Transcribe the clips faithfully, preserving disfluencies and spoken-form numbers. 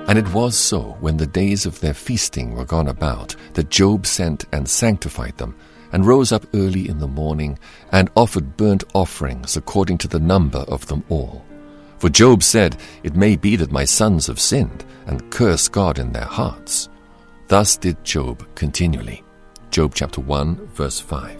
And it was so, when the days of their feasting were gone about, that Job sent and sanctified them, and rose up early in the morning, and offered burnt offerings according to the number of them all. For Job said, It may be that my sons have sinned, and cursed God in their hearts. Thus did Job continually. Job chapter one, verse five.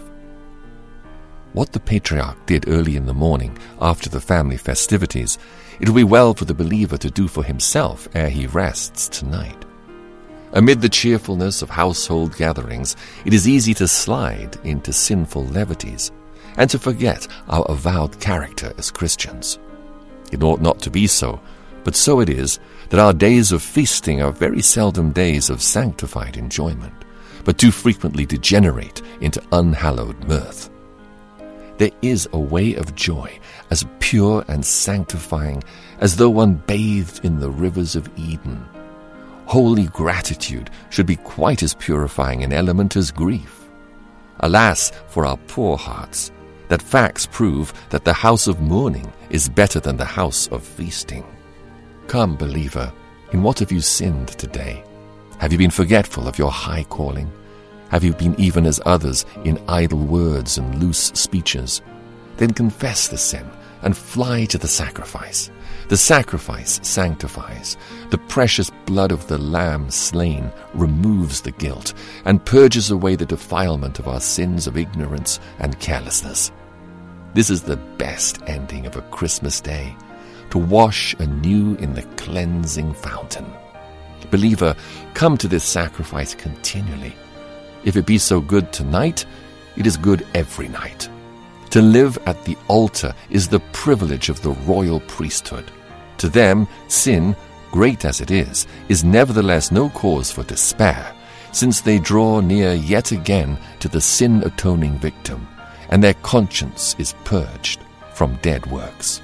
What the patriarch did early in the morning, after the family festivities, it will be well for the believer to do for himself ere he rests tonight. Amid the cheerfulness of household gatherings, it is easy to slide into sinful levities, and to forget our avowed character as Christians. It ought not to be so, but so it is that our days of feasting are very seldom days of sanctified enjoyment, but too frequently degenerate into unhallowed mirth. There is a way of joy as pure and sanctifying as though one bathed in the rivers of Eden. Holy gratitude should be quite as purifying an element as grief. Alas for our poor hearts, that facts prove that the house of mourning is better than the house of feasting. Come, believer, in what have you sinned today? Have you been forgetful of your high calling? Have you been even as others in idle words and loose speeches? Then confess the sin and fly to the sacrifice. The sacrifice sanctifies. The precious blood of the Lamb slain removes the guilt and purges away the defilement of our sins of ignorance and carelessness. This is the best ending of a Christmas day, to wash anew in the cleansing fountain. Believer, come to this sacrifice continually. If it be so good tonight, it is good every night. To live at the altar is the privilege of the royal priesthood. To them, sin, great as it is, is nevertheless no cause for despair, since they draw near yet again to the sin-atoning victim, and their conscience is purged from dead works.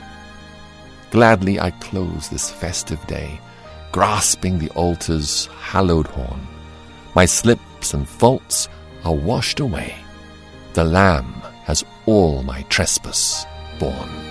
Gladly I close this festive day, grasping the altar's hallowed horn. My slips and faults are washed away. The Lamb has all my trespass borne.